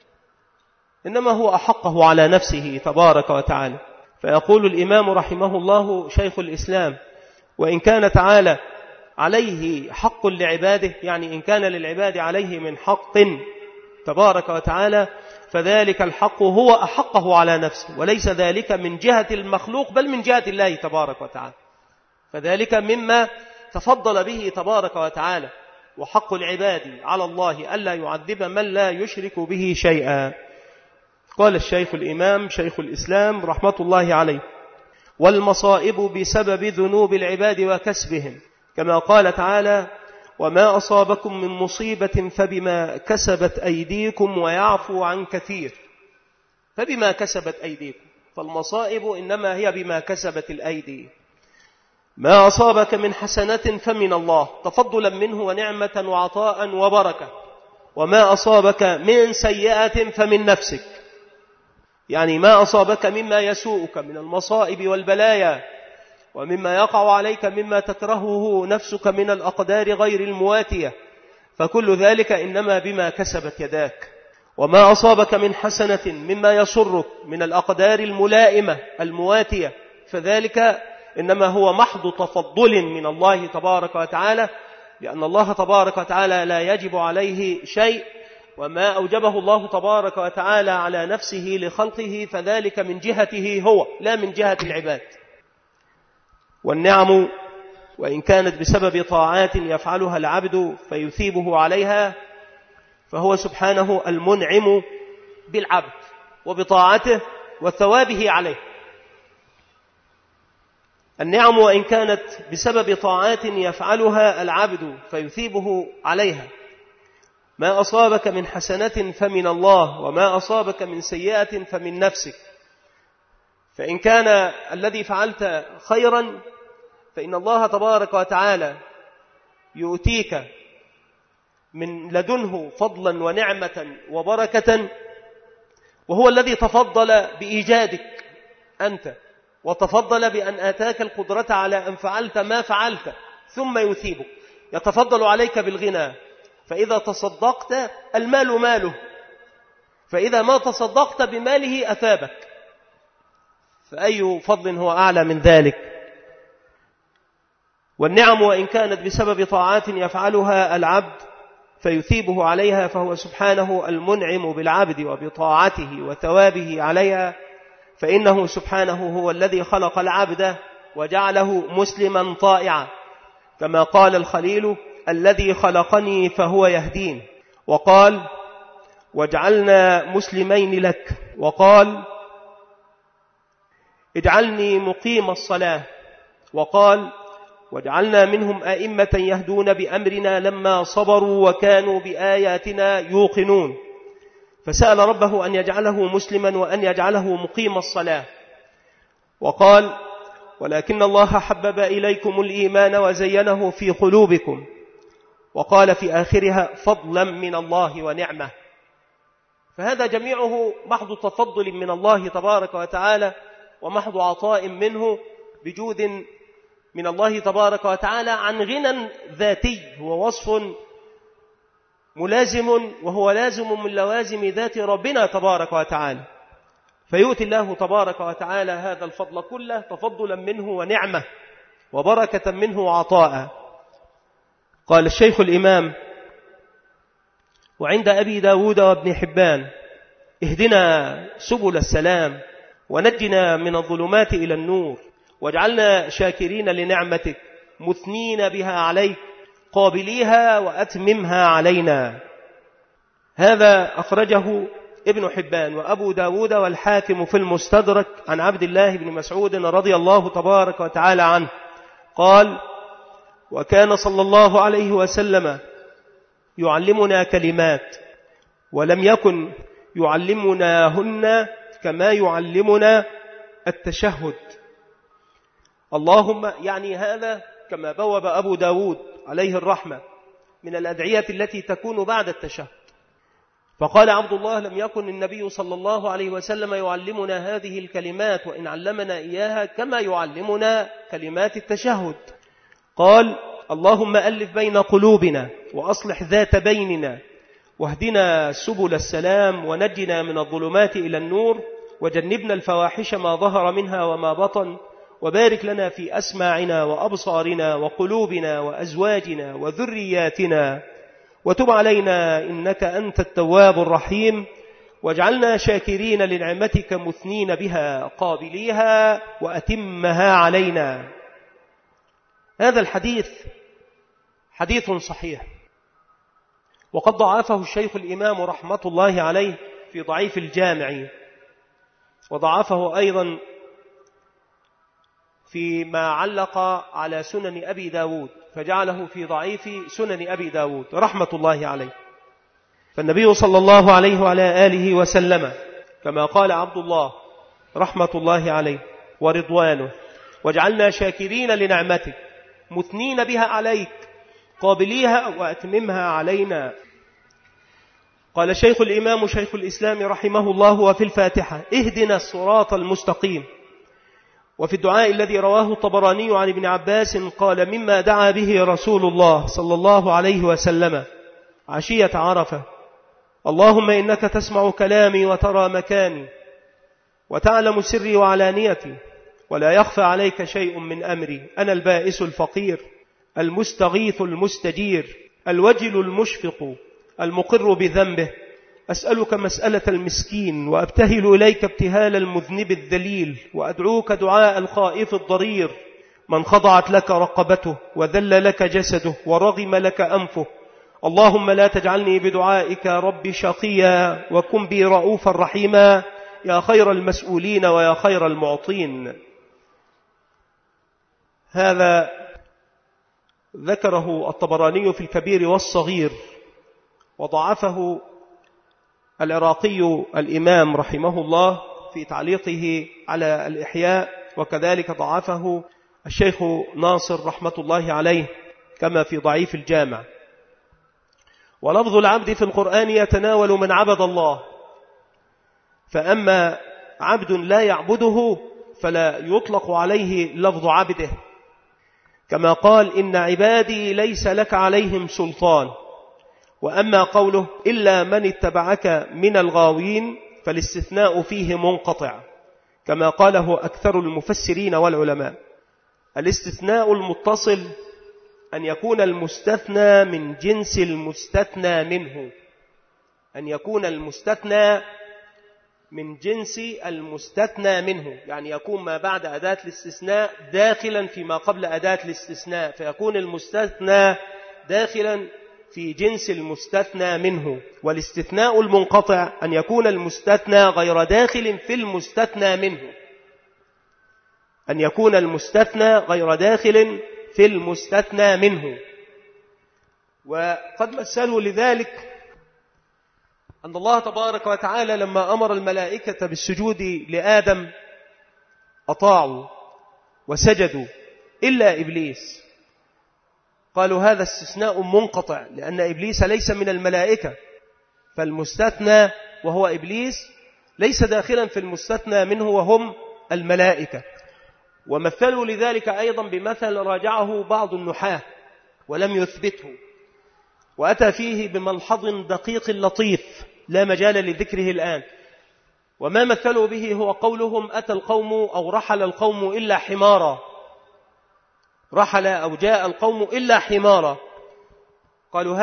إنما هو أحقه على نفسه تبارك وتعالى. فيقول الإمام رحمه الله شيخ الإسلام: وإن كان تعالى عليه حق لعباده، يعني إن كان للعباد عليه من حق تبارك وتعالى، فذلك الحق هو أحقه على نفسه، وليس ذلك من جهة المخلوق بل من جهة الله تبارك وتعالى. فذلك مما تفضل به تبارك وتعالى. وحق العباد على الله ألا يعذب من لا يشرك به شيئا. قال الشيخ الإمام شيخ الإسلام رحمة الله عليه: والمصائب بسبب ذنوب العباد وكسبهم، كما قال تعالى: وما أصابكم من مصيبة فبما كسبت أيديكم ويعفو عن كثير. فبما كسبت أيديكم، فالمصائب إنما هي بما كسبت الأيدي. ما أصابك من حسنة فمن الله، تفضلا منه ونعمة وعطاء وبركة. وما أصابك من سيئة فمن نفسك، يعني ما أصابك مما يسوءك من المصائب والبلايا، ومما يقع عليك مما تكرهه نفسك من الأقدار غير المواتية، فكل ذلك إنما بما كسبت يداك. وما أصابك من حسنة مما يسرك من الأقدار الملائمة المواتية، فذلك إنما هو محض تفضل من الله تبارك وتعالى، لأن الله تبارك وتعالى لا يجب عليه شيء، وما أوجبه الله تبارك وتعالى على نفسه لخلقه فذلك من جهته هو لا من جهة العباد. والنعم وإن كانت بسبب طاعات يفعلها العبد فيثيبه عليها، فهو سبحانه المنعم بالعبد وبطاعته وثوابه عليه. النعم وإن كانت بسبب طاعات يفعلها العبد فيثيبه عليها، ما أصابك من حسنة فمن الله، وما أصابك من سيئة فمن نفسك. فإن كان الذي فعلت خيرا فإن الله تبارك وتعالى يؤتيك من لدنه فضلا ونعمة وبركة، وهو الذي تفضل بإيجادك أنت، وتفضل بأن آتاك القدرة على أن فعلت ما فعلت، ثم يثيبك. يتفضل عليك بالغنى، فإذا تصدقت المال ماله، فإذا ما تصدقت بماله أثابك، فأي فضل هو أعلى من ذلك؟ والنعم وإن كانت بسبب طاعات يفعلها العبد فيثيبه عليها، فهو سبحانه المنعم بالعبد وبطاعته وثوابه عليها، فإنه سبحانه هو الذي خلق العبد وجعله مسلما طائعا، كما قال الخليل: الذي خلقني فهو يهدين. وقال: واجعلنا مسلمين لك. وقال: اجعلني مقيم الصلاة. وقال: واجعلنا منهم أئمة يهدون بأمرنا لما صبروا وكانوا بآياتنا يوقنون. فسأل ربه أن يجعله مسلما وأن يجعله مقيم الصلاة. وقال: ولكن الله حبب إليكم الإيمان وزينه في قلوبكم. وقال في آخرها: فضلا من الله ونعمة. فهذا جميعه محض تفضل من الله تبارك وتعالى، ومحض عطاء منه بجود من الله تبارك وتعالى عن غنى ذاتي، هو وصف ملازم، وهو لازم من لوازم ذات ربنا تبارك وتعالى. فيؤتي الله تبارك وتعالى هذا الفضل كله تفضلا منه ونعمة وبركة منه وعطاء. قال الشيخ الإمام: وعند أبي داود وابن حبان: اهدنا سبل السلام ونجنا من الظلمات إلى النور، واجعلنا شاكرين لنعمتك مثنين بها عليك قابليها وأتممها علينا. هذا أخرجه ابن حبان وأبو داود والحاكم في المستدرك عن عبد الله بن مسعود رضي الله تبارك وتعالى عنه قال: وكان صلى الله عليه وسلم يعلمنا كلمات ولم يكن يعلمناهن كما يعلمنا التشهد. اللهم، يعني هذا كما بوب أبو داود عليه الرحمة من الأدعية التي تكون بعد التشهد. فقال عبد الله: لم يكن النبي صلى الله عليه وسلم يعلمنا هذه الكلمات، وإن علمنا إياها كما يعلمنا كلمات التشهد. قال: اللهم ألف بين قلوبنا وأصلح ذات بيننا واهدنا سبل السلام ونجنا من الظلمات إلى النور وجنبنا الفواحش ما ظهر منها وما بطن، وبارك لنا في أسماعنا وأبصارنا وقلوبنا وأزواجنا وذرياتنا، وتب علينا إنك أنت التواب الرحيم، واجعلنا شاكرين لنعمتك مثنين بها قابليها وأتمها علينا. هذا الحديث حديث صحيح، وقد ضعفه الشيخ الإمام رحمة الله عليه في ضعيف الجامع، وضعفه أيضا فيما علق على سنن أبي داود فجعله في ضعيف سنن أبي داود رحمة الله عليه. فالنبي صلى الله عليه وعلى آله وسلم كما قال عبد الله رحمة الله عليه ورضوانه: واجعلنا شاكرين لنعمتك مثنين بها عليك قابليها وأتممها علينا. قال شيخ الإمام شيخ الإسلام رحمه الله وفي الفاتحة: اهدنا الصراط المستقيم. وفي الدعاء الذي رواه الطبراني عن ابن عباس قال: مما دعا به رسول الله صلى الله عليه وسلم عشية عرفة: اللهم إنك تسمع كلامي وترى مكاني وتعلم سري وعلانيتي، ولا يخفى عليك شيء من أمري. أنا البائس الفقير، المستغيث المستجير، الوجل المشفق، المقر بذنبه. أسألك مسألة المسكين، وأبتهل إليك ابتهال المذنب الذليل، وأدعوك دعاء الخائف الضرير، من خضعت لك رقبته وذل لك جسده ورغم لك أنفه. اللهم لا تجعلني بدعائك رب شقيا، وكن بي رؤوفا رحيما، يا خير المسؤولين ويا خير المعطين. هذا ذكره الطبراني في الكبير والصغير، وضعفه العراقي الإمام رحمه الله في تعليقه على الإحياء، وكذلك ضعفه الشيخ ناصر رحمة الله عليه كما في ضعيف الجامع. ولفظ العبد في القرآن يتناول من عبد الله، فأما عبد لا يعبده فلا يطلق عليه لفظ عبده، كما قال إن عبادي ليس لك عليهم سلطان. وأما قوله إلا من اتبعك من الغاوين فالاستثناء فيه منقطع، كما قاله أكثر المفسرين والعلماء. الاستثناء المتصل أن يكون المستثنى من جنس المستثنى منه، أن يكون المستثنى من جنس المستثنى منه، يعني يكون ما بعد أداة الاستثناء داخلا فيما قبل أداة الاستثناء، فيكون المستثنى داخلا في جنس المستثنى منه. والاستثناء المنقطع أن يكون المستثنى غير داخل في المستثنى منه، أن يكون المستثنى غير داخل في المستثنى منه. وقد مثلوا لذلك أن الله تبارك وتعالى لما أمر الملائكة بالسجود لآدم أطاعوا وسجدوا إلا إبليس. قالوا هذا استثناء منقطع لأن إبليس ليس من الملائكة، فالمستثنى وهو إبليس ليس داخلا في المستثنى منه وهم الملائكة. ومثلوا لذلك أيضا بمثل راجعه بعض النحاة ولم يثبته، وأتى فيه بملحظ دقيق لطيف لا مجال لذكره الآن. وما مثلوا به هو قولهم أتى القوم أو رحل القوم إلا حمارا، رحل أو جاء القوم إلا حمارا. قالوا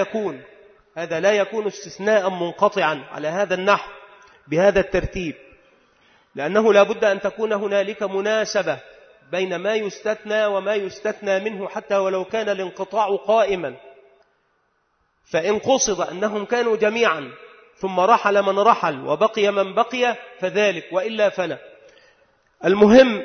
هذا لا يكون استثناء منقطعا على هذا النحو بهذا الترتيب، لأنه لا بد أن تكون هنالك مناسبة بين ما يستثنى وما يستثنى منه حتى ولو كان الانقطاع قائما. فإن قصد أنهم كانوا جميعا ثم رحل من رحل وبقي من بقي فذلك، وإلا فلا. المهم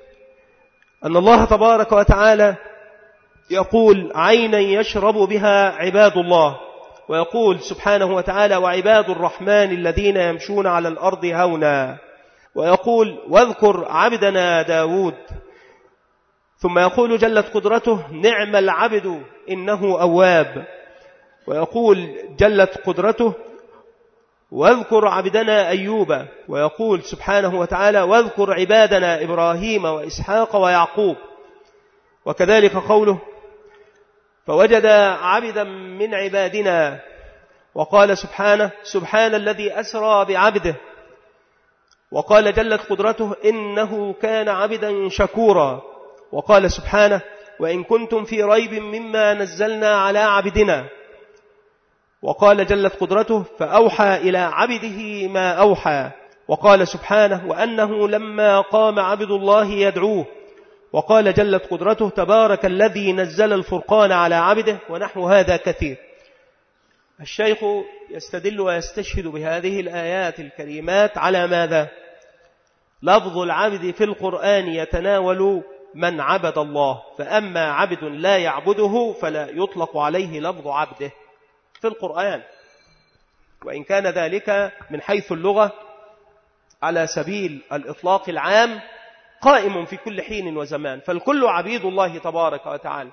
أن الله تبارك وتعالى يقول عينا يشرب بها عباد الله، ويقول سبحانه وتعالى وعباد الرحمن الذين يمشون على الأرض هونا، ويقول واذكر عبدنا داود، ثم يقول جلت قدرته نعم العبد إنه أواب، ويقول جلت قدرته واذكر عبدنا أيوب، ويقول سبحانه وتعالى واذكر عبادنا إبراهيم وإسحاق ويعقوب. وكذلك قوله فوجد عبدا من عبادنا، وقال سبحانه سبحان الذي أسرى بعبده، وقال جلت قدرته إنه كان عبدا شكورا، وقال سبحانه وإن كنتم في ريب مما نزلنا على عبدنا، وقال جلت قدرته فأوحى إلى عبده ما أوحى، وقال سبحانه وأنه لما قام عبد الله يدعوه، وقال جلت قدرته تبارك الذي نزل الفرقان على عبده، ونحو هذا كثير. الشيخ يستدل ويستشهد بهذه الآيات الكريمات على ماذا؟ لفظ العبد في القرآن يتناول من عبد الله، فأما عبد لا يعبده فلا يطلق عليه لفظ عبده في القرآن، وإن كان ذلك من حيث اللغة على سبيل الإطلاق العام قائم في كل حين وزمان، فالكل عبيد الله تبارك وتعالى،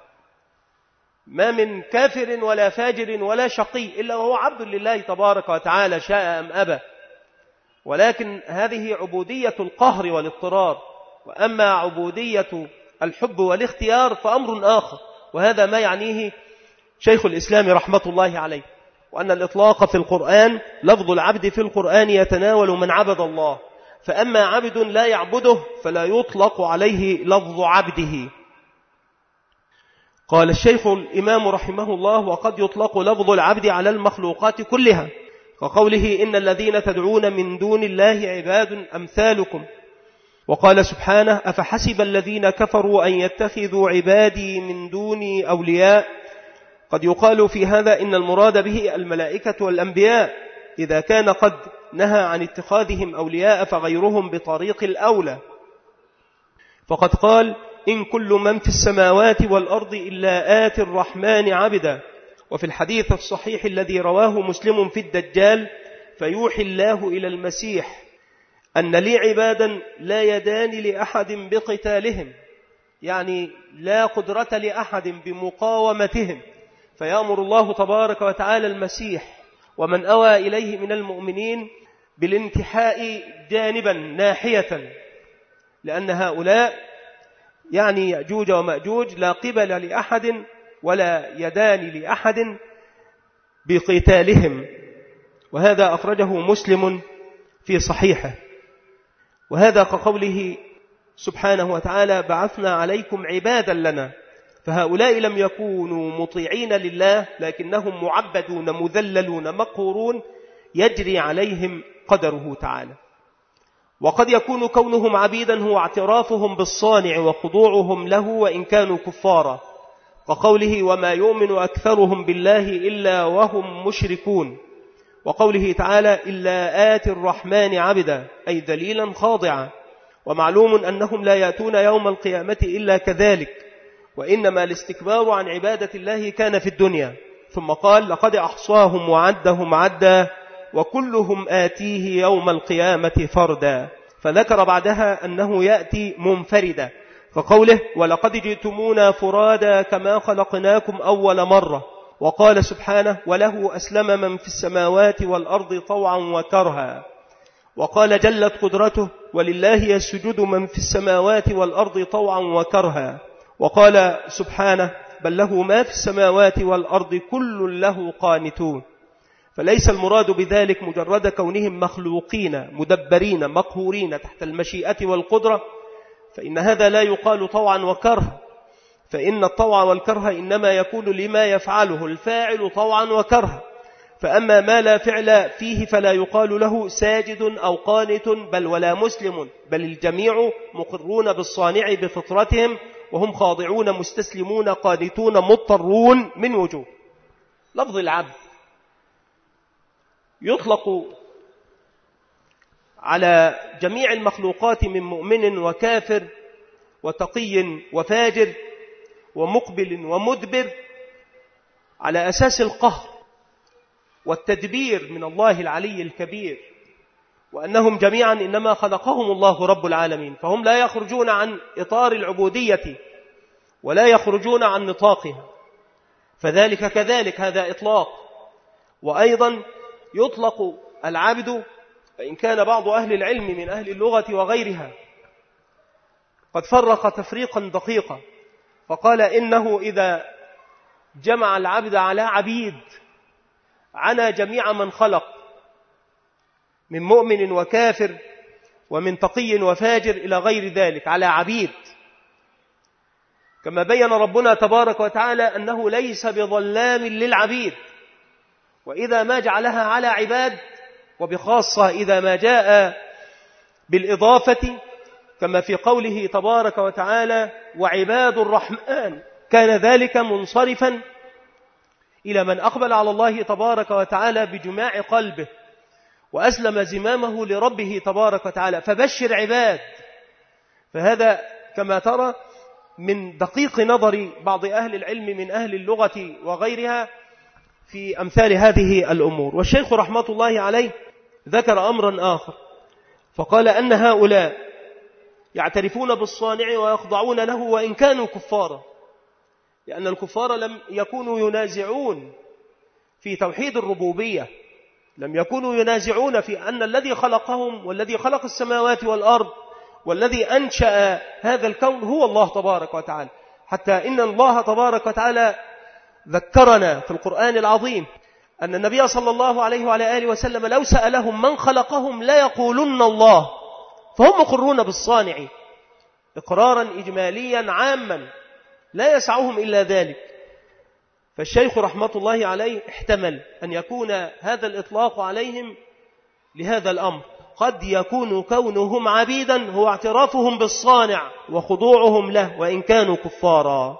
ما من كافر ولا فاجر ولا شقي إلا وهو عبد لله تبارك وتعالى شاء أم أبى. ولكن هذه عبودية القهر والاضطرار، وأما عبودية الحب والاختيار فأمر آخر، وهذا ما يعنيه شيخ الإسلام رحمة الله عليه، وأن الإطلاق في القرآن لفظ العبد في القرآن يتناول من عبد الله، فأما عبد لا يعبده فلا يطلق عليه لفظ عبده. قال الشيخ الإمام رحمه الله: وقد يطلق لفظ العبد على المخلوقات كلها، كقوله: إن الذين تدعون من دون الله عباد أمثالكم. وقال سبحانه: أفحسب الذين كفروا أن يتخذوا عبادي من دوني أولياء. قد يقال في هذا إن المراد به الملائكة والأنبياء، إذا كان قد نهى عن اتخاذهم أولياء فغيرهم بطريق الأولى. فقد قال: إن كل من في السماوات والأرض إلا آتي الرحمن عبدا. وفي الحديث الصحيح الذي رواه مسلم في الدجال: فيوحي الله إلى المسيح أن لي عبادا لا يدان لأحد بقتالهم، يعني لا قدرة لأحد بمقاومتهم، فيأمر الله تبارك وتعالى المسيح ومن أوى إليه من المؤمنين بالانتحاء جانبا ناحية، لأن هؤلاء يعني يأجوج ومأجوج لا قبل لأحد ولا يدان لأحد بقتالهم. وهذا أخرجه مسلم في صحيحه. وهذا كقوله سبحانه وتعالى: بعثنا عليكم عبادا لنا. فهؤلاء لم يكونوا مطيعين لله، لكنهم معبدون مذللون مقهورون يجري عليهم قدره تعالى. وقد يكون كونهم عبيدا هو اعترافهم بالصانع وخضوعهم له وإن كانوا كفارا، وقوله: وما يؤمن أكثرهم بالله إلا وهم مشركون. وقوله تعالى: إلا آتي الرحمن عبدا، أي ذليلا خاضعا. ومعلوم أنهم لا يأتون يوم القيامة إلا كذلك، وإنما الاستكبار عن عبادة الله كان في الدنيا. ثم قال: لقد أحصاهم وعدهم عدا وكلهم آتيه يوم القيامة فردا. فذكر بعدها أنه يأتي منفردا، فقوله: ولقد جئتمونا فرادا كما خلقناكم أول مرة. وقال سبحانه: وله أسلم من في السماوات والأرض طوعا وكرها. وقال جلت قدرته: ولله يسجد من في السماوات والأرض طوعا وكرها. وقال سبحانه: بل له ما في السماوات والأرض كل له قانتون. فليس المراد بذلك مجرد كونهم مخلوقين مدبرين مقهورين تحت المشيئة والقدرة، فإن هذا لا يقال طوعا وكرها، فإن الطوع والكره إنما يكون لما يفعله الفاعل طوعا وكرها. فأما ما لا فعل فيه فلا يقال له ساجد أو قانت بل ولا مسلم، بل الجميع مقرون بالصانع بفطرتهم، وهم خاضعون مستسلمون قانتون مضطرون من وجوه. لفظ العبد يطلق على جميع المخلوقات من مؤمن وكافر وتقي وفاجر ومقبل ومدبر، على أساس القهر والتدبير من الله العلي الكبير، وأنهم جميعا إنما خلقهم الله رب العالمين، فهم لا يخرجون عن إطار العبودية ولا يخرجون عن نطاقها، فذلك كذلك هذا إطلاق. وأيضا يطلق العبد، فإن كان بعض أهل العلم من أهل اللغة وغيرها قد فرق تفريقا دقيقا، فقال إنه إذا جمع العبد على عبيد عنا جميع من خلق من مؤمن وكافر ومن تقي وفاجر إلى غير ذلك على عبيد، كما بين ربنا تبارك وتعالى أنه ليس بظلام للعبيد، وإذا ما جعلها على عباد، وبخاصة إذا ما جاء بالإضافة كما في قوله تبارك وتعالى: وعباد الرحمن، كان ذلك منصرفا إلى من أقبل على الله تبارك وتعالى بجماع قلبه وأسلم زمامه لربه تبارك وتعالى، فبشر عباد. فهذا كما ترى من دقيق نظر بعض أهل العلم من أهل اللغة وغيرها في أمثال هذه الأمور. والشيخ رحمة الله عليه ذكر أمرا آخر، فقال أن هؤلاء يعترفون بالصانع ويخضعون له وإن كانوا كفارا، لأن الكفار لم يكونوا ينازعون في توحيد الربوبية، لم يكونوا ينازعون في أن الذي خلقهم والذي خلق السماوات والأرض والذي أنشأ هذا الكون هو الله تبارك وتعالى، حتى إن الله تبارك وتعالى ذكرنا في القرآن العظيم أن النبي صلى الله عليه وعلى آله وسلم لو سألهم من خلقهم لا يقولن الله، فهم مقرون بالصانع إقرارا إجماليا عاما لا يسعهم إلا ذلك. فالشيخ رحمة الله عليه احتمل أن يكون هذا الإطلاق عليهم لهذا الأمر، قد يكون كونهم عبيدا هو اعترافهم بالصانع وخضوعهم له وإن كانوا كفارا،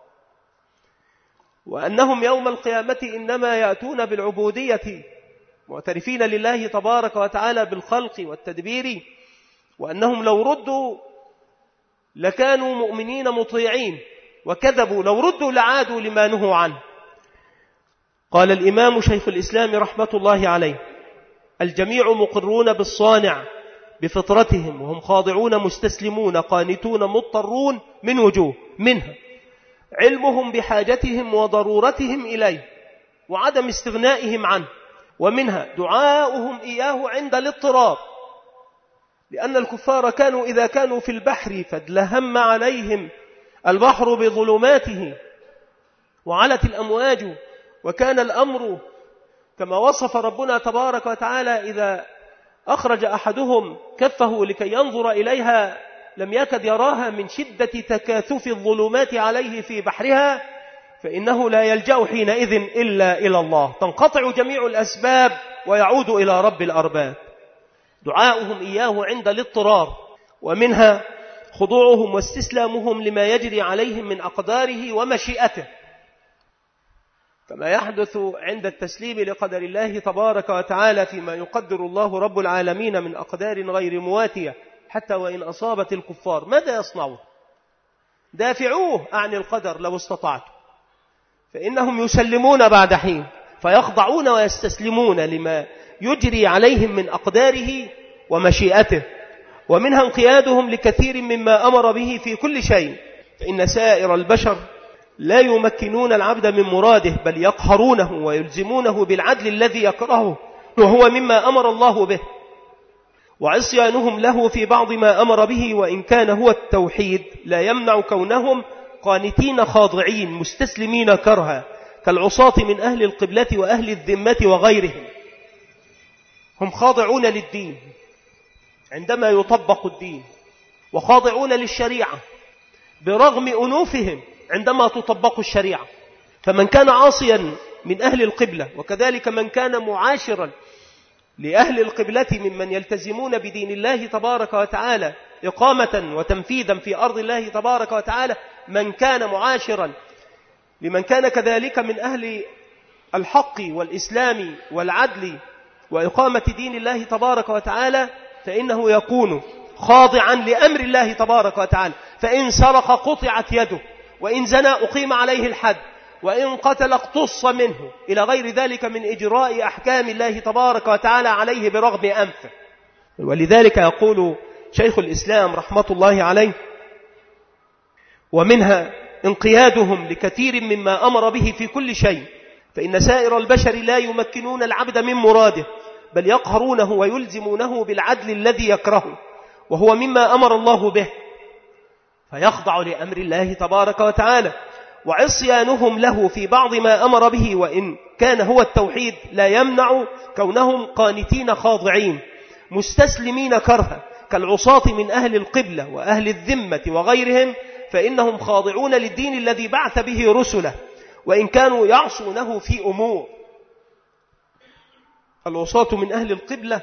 وأنهم يوم القيامة إنما يأتون بالعبودية معترفين لله تبارك وتعالى بالخلق والتدبير، وأنهم لو ردوا لكانوا مؤمنين مطيعين، وكذبوا لو ردوا لعادوا لما نهوا عنه. قال الإمام شيخ الإسلام رحمة الله عليه: الجميع مقرون بالصانع بفطرتهم، وهم خاضعون مستسلمون قانتون مضطرون من وجوه، منها علمهم بحاجتهم وضرورتهم إليه وعدم استغنائهم عنه، ومنها دعاؤهم إياه عند الاضطرار، لأن الكفار كانوا إذا كانوا في البحر فادلهم عليهم البحر بظلماته وعلت الأمواج، وكان الأمر كما وصف ربنا تبارك وتعالى: إذا أخرج أحدهم كفه لكي ينظر إليها لم يكد يراها من شدة تكاثف الظلمات عليه في بحرها، فإنه لا يلجأ حينئذ إلا إلى الله، تنقطع جميع الأسباب ويعود إلى رب الأرباب. دعاؤهم إياه عند الاضطرار، ومنها خضوعهم واستسلامهم لما يجري عليهم من أقداره ومشيئته، كما يحدث عند التسليم لقدر الله تبارك وتعالى فيما يقدر الله رب العالمين من أقدار غير مواتية، حتى وإن أصابت الكفار ماذا يصنعون؟ دافعوه عن القدر لو استطعتم، فإنهم يسلمون بعد حين، فيخضعون ويستسلمون لما يجري عليهم من أقداره ومشيئته، ومنها انقيادهم لكثير مما أمر به في كل شيء، فإن سائر البشر لا يمكنون العبد من مراده، بل يقهرونه ويلزمونه بالعدل الذي يكرهه، وهو مما أمر الله به، وعصيانهم له في بعض ما أمر به وإن كان هو التوحيد لا يمنع كونهم قانتين خاضعين مستسلمين كرها، كالعصاة من أهل القبلة وأهل الذمة وغيرهم. هم خاضعون للدين عندما يطبق الدين، وخاضعون للشريعة برغم أنوفهم عندما تطبق الشريعة. فمن كان عاصيا من أهل القبلة، وكذلك من كان معاشرا لأهل القبلة ممن يلتزمون بدين الله تبارك وتعالى إقامة وتنفيذا في أرض الله تبارك وتعالى، من كان معاشرا لمن كان كذلك من أهل الحق والإسلام والعدل وإقامة دين الله تبارك وتعالى، فإنه يكون خاضعا لأمر الله تبارك وتعالى، فإن سرق قطعت يده، وإن زنى أقيم عليه الحد، وإن قتل اقتص منه، إلى غير ذلك من إجراء أحكام الله تبارك وتعالى عليه برغم أنفه. ولذلك يقول شيخ الإسلام رحمة الله عليه: ومنها انقيادهم لكثير مما أمر به في كل شيء، فإن سائر البشر لا يمكنون العبد من مراده، بل يقهرونه ويلزمونه بالعدل الذي يكرهه، وهو مما أمر الله به، فيخضع لأمر الله تبارك وتعالى. وعصيانهم له في بعض ما أمر به وإن كان هو التوحيد لا يمنع كونهم قانتين خاضعين مستسلمين كرها، كالعصاة من أهل القبلة وأهل الذمة وغيرهم، فإنهم خاضعون للدين الذي بعث به رسله، وإن كانوا يعصونه في أمور. العصاة من أهل القبلة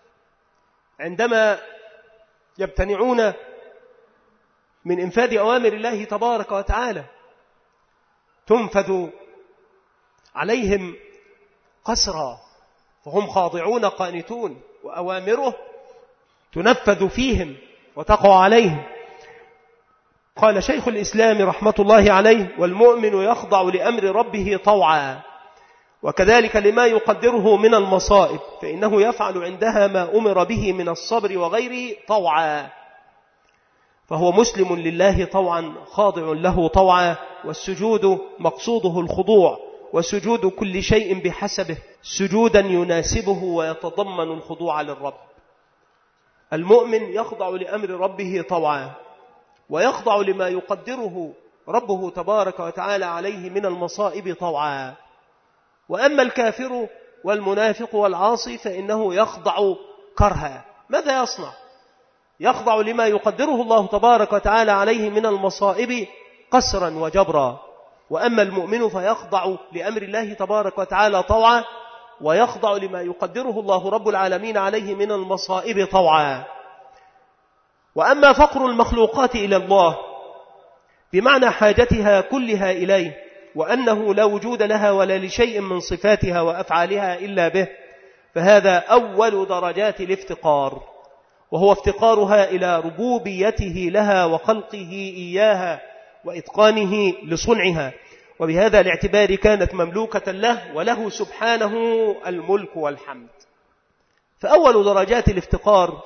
عندما يمتنعون من إنفاذ أوامر الله تبارك وتعالى تنفذ عليهم قسرا، فهم خاضعون قانتون، وأوامره تنفذ فيهم وتقع عليهم. قال شيخ الإسلام رحمة الله عليه: والمؤمن يخضع لأمر ربه طوعا، وكذلك لما يقدره من المصائب، فإنه يفعل عندها ما أمر به من الصبر وغيره طوعا، فهو مسلم لله طوعا خاضع له طوعا. والسجود مقصوده الخضوع، وسجود كل شيء بحسبه سجودا يناسبه ويتضمن الخضوع للرب. المؤمن يخضع لأمر ربه طوعا، ويخضع لما يقدره ربه تبارك وتعالى عليه من المصائب طوعا. وأما الكافر والمنافق والعاصي فإنه يخضع كرها. ماذا يصنع؟ يخضع لما يقدره الله تبارك وتعالى عليه من المصائب قسرا وجبرا. وأما المؤمن فيخضع لأمر الله تبارك وتعالى طوعا، ويخضع لما يقدره الله رب العالمين عليه من المصائب طوعا. وأما فقر المخلوقات إلى الله بمعنى حاجتها كلها إليه، وأنه لا وجود لها ولا لشيء من صفاتها وأفعالها إلا به، فهذا أول درجات الافتقار، وهو افتقارها إلى ربوبيته لها وخلقه إياها وإتقانه لصنعها. وبهذا الاعتبار كانت مملوكة له، وله سبحانه الملك والحمد. فأول درجات الافتقار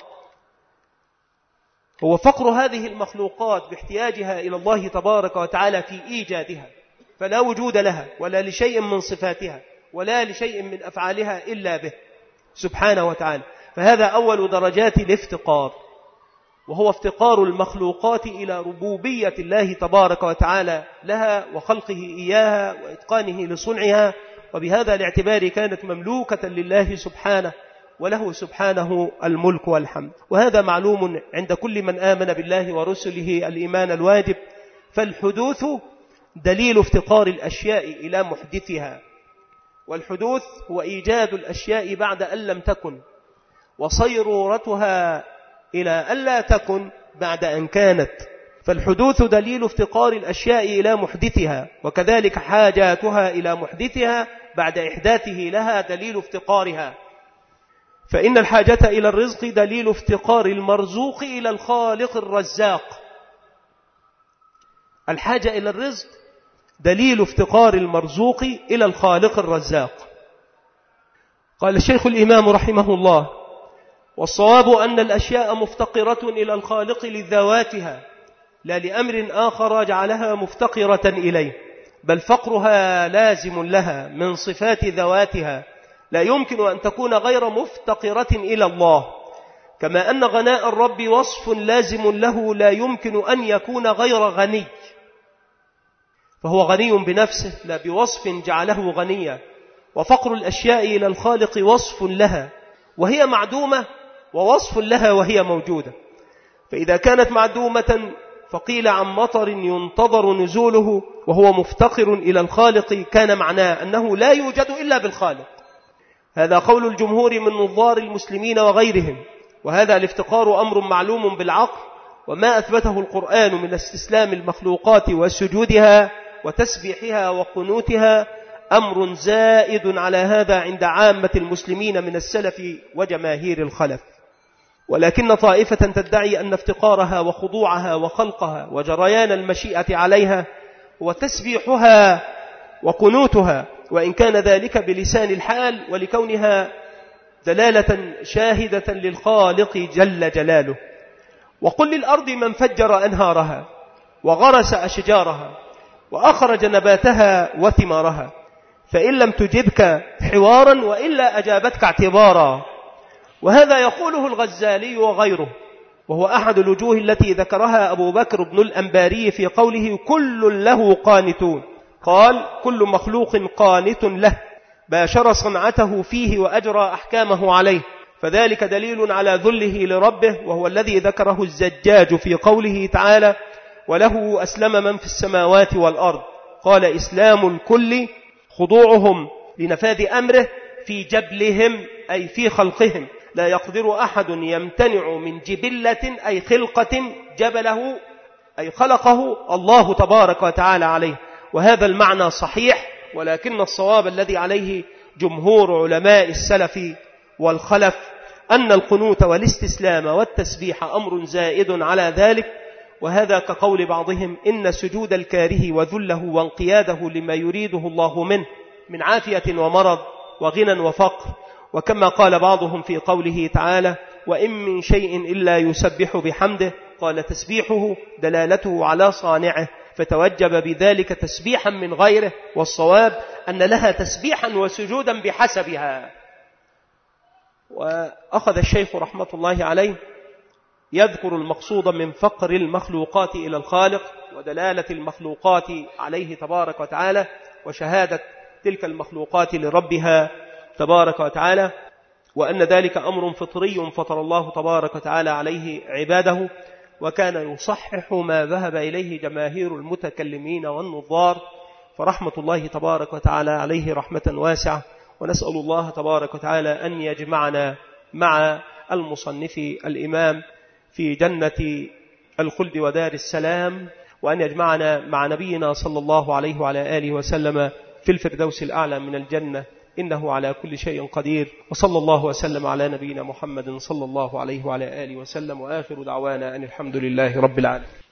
هو فقر هذه المخلوقات باحتياجها إلى الله تبارك وتعالى في إيجادها، فلا وجود لها ولا لشيء من صفاتها ولا لشيء من أفعالها إلا به سبحانه وتعالى. فهذا أول درجات الافتقار، وهو افتقار المخلوقات إلى ربوبية الله تبارك وتعالى لها وخلقه إياها وإتقانه لصنعها. وبهذا الاعتبار كانت مملوكة لله سبحانه، وله سبحانه الملك والحمد. وهذا معلوم عند كل من آمن بالله ورسله الإيمان الواجب. فالحدوث دليل افتقار الأشياء إلى محدثها، والحدوث هو إيجاد الأشياء بعد أن لم تكن، وصيرورتها إلى أن لا تكن بعد أن كانت. فالحدوث دليل افتقار الأشياء إلى محدثها، وكذلك حاجاتها إلى محدثها بعد إحداثه لها دليل افتقارها. فإن الحاجة إلى الرزق دليل افتقار المرزوق إلى الخالق الرزاق. الحاجة إلى الرزق دليل افتقار المرزوق إلى الخالق الرزاق. قال الشيخ الإمام رحمه الله: والصواب أن الأشياء مفتقرة إلى الخالق لذواتها، لا لأمر آخر جعلها مفتقرة إليه، بل فقرها لازم لها من صفات ذواتها، لا يمكن أن تكون غير مفتقرة إلى الله. كما أن غناء الرب وصف لازم له، لا يمكن أن يكون غير غني، فهو غني بنفسه لا بوصف جعله غنيا. وفقر الأشياء إلى الخالق وصف لها وهي معدومة، ووصف لها وهي موجودة. فإذا كانت معدومة فقيل عن مطر ينتظر نزوله وهو مفتقر إلى الخالق، كان معناه أنه لا يوجد إلا بالخالق. هذا قول الجمهور من نظار المسلمين وغيرهم. وهذا الافتقار أمر معلوم بالعقل، وما أثبته القرآن من استسلام المخلوقات وسجودها وتسبيحها وقنوتها أمر زائد على هذا عند عامة المسلمين من السلف وجماهير الخلف. ولكن طائفة تدعي أن افتقارها وخضوعها وخلقها وجريان المشيئة عليها وتسبيحها وقنوتها، وإن كان ذلك بلسان الحال ولكونها دلالة شاهدة للخالق جل جلاله. وقل للأرض من فجر أنهارها وغرس أشجارها وأخرج نباتها وثمارها، فإن لم تجبك حوارا وإلا أجابتك اعتبارا. وهذا يقوله الغزالي وغيره، وهو أحد الوجوه التي ذكرها أبو بكر بن الأنباري في قوله كل له قانتون. قال: كل مخلوق قانت له، باشر صنعته فيه وأجرى أحكامه عليه، فذلك دليل على ذله لربه، وهو الذي ذكره الزجاج في قوله تعالى: وله أسلم من في السماوات والأرض. قال: إسلام الكل خضوعهم لنفاذ أمره في جبلهم أي في خلقهم، لا يقدر أحد يمتنع من جبلة أي خلقة جبله أي خلقه الله تبارك وتعالى عليه. وهذا المعنى صحيح، ولكن الصواب الذي عليه جمهور علماء السلف والخلف أن القنوت والاستسلام والتسبيح أمر زائد على ذلك. وهذا كقول بعضهم: إن سجود الكاره وذله وانقياده لما يريده الله منه من عافية ومرض وغنى وفقر. وكما قال بعضهم في قوله تعالى: وإن من شيء إلا يسبح بحمده، قال: تسبيحه دلالته على صانعه، فتوجب بذلك تسبيحا من غيره. والصواب أن لها تسبيحا وسجودا بحسبها. وأخذ الشيخ رحمة الله عليه يذكر المقصود من فقر المخلوقات إلى الخالق، ودلالة المخلوقات عليه تبارك وتعالى، وشهادة تلك المخلوقات لربها تبارك وتعالى. وأن ذلك أمر فطري فطر الله تبارك وتعالى عليه عباده، وكان يصحح ما ذهب إليه جماهير المتكلمين والنظار، فرحمة الله تبارك وتعالى عليه رحمة واسعة. ونسأل الله تبارك وتعالى أن يجمعنا مع المصنف الإمام في جنة الخلد ودار السلام، وأن يجمعنا مع نبينا صلى الله عليه وعلى آله وسلم في الفردوس الأعلى من الجنة، إنه على كل شيء قدير. وصلى الله وسلم على نبينا محمد صلى الله عليه وعلى آله وسلم، وآخر دعوانا أن الحمد لله رب العالمين.